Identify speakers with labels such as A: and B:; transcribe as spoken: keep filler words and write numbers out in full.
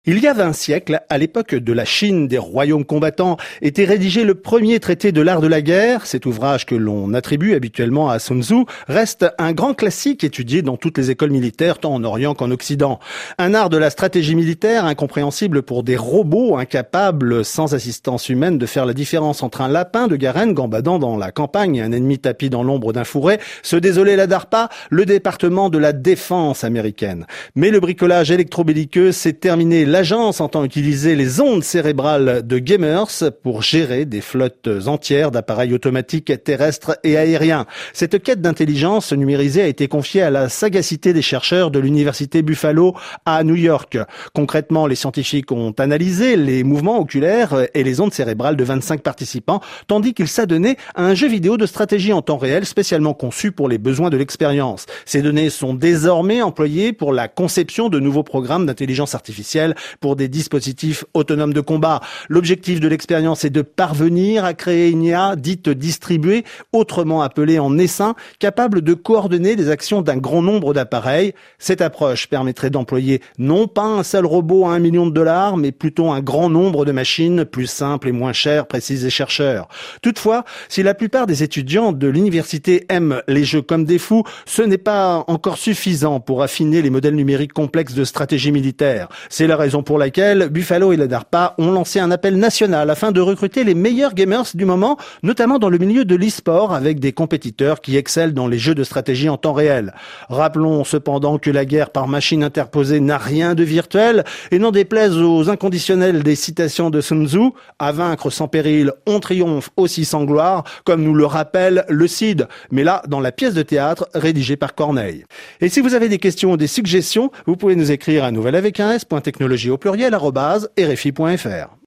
A: Il y a vingt siècles, à l'époque de la Chine des royaumes combattants, était rédigé le premier traité de l'art de la guerre. Cet ouvrage que l'on attribue habituellement à Sun Tzu reste un grand classique étudié dans toutes les écoles militaires, tant en Orient qu'en Occident. Un art de la stratégie militaire incompréhensible pour des robots incapables, sans assistance humaine, de faire la différence entre un lapin de Garenne gambadant dans la campagne et un ennemi tapi dans l'ombre d'un fourré. Se désolait la DARPA, le département de la défense américaine. Mais le bricolage électrobelliqueux s'est terminé. L'agence entend utiliser les ondes cérébrales de gamers pour gérer des flottes entières d'appareils automatiques terrestres et aériens. Cette quête d'intelligence numérisée a été confiée à la sagacité des chercheurs de l'université Buffalo à New York. Concrètement, les scientifiques ont analysé les mouvements oculaires et les ondes cérébrales de vingt-cinq participants, tandis qu'ils s'adonnaient à un jeu vidéo de stratégie en temps réel spécialement conçu pour les besoins de l'expérience. Ces données sont désormais employées pour la conception de nouveaux programmes d'intelligence artificielle pour des dispositifs autonomes de combat. L'objectif de l'expérience est de parvenir à créer une I A dite distribuée, autrement appelée en essaim, capable de coordonner les actions d'un grand nombre d'appareils. Cette approche permettrait d'employer non pas un seul robot à un million de dollars, mais plutôt un grand nombre de machines plus simples et moins chères, précisent les chercheurs. Toutefois, si la plupart des étudiants de l'université aiment les jeux comme des fous, ce n'est pas encore suffisant pour affiner les modèles numériques complexes de stratégie militaire. C'est la raison pour laquelle Buffalo et la DARPA ont lancé un appel national afin de recruter les meilleurs gamers du moment, notamment dans le milieu de l'e-sport, avec des compétiteurs qui excellent dans les jeux de stratégie en temps réel. Rappelons cependant que la guerre par machine interposée n'a rien de virtuel, et n'en déplaise aux inconditionnels des citations de Sun Tzu, à vaincre sans péril, on triomphe aussi sans gloire, comme nous le rappelle le Cid, mais là dans la pièce de théâtre rédigée par Corneille. Et si vous avez des questions ou des suggestions, vous pouvez nous écrire à nouvelle avec un s, point technologie au pluriel, arobase, R F I point F R.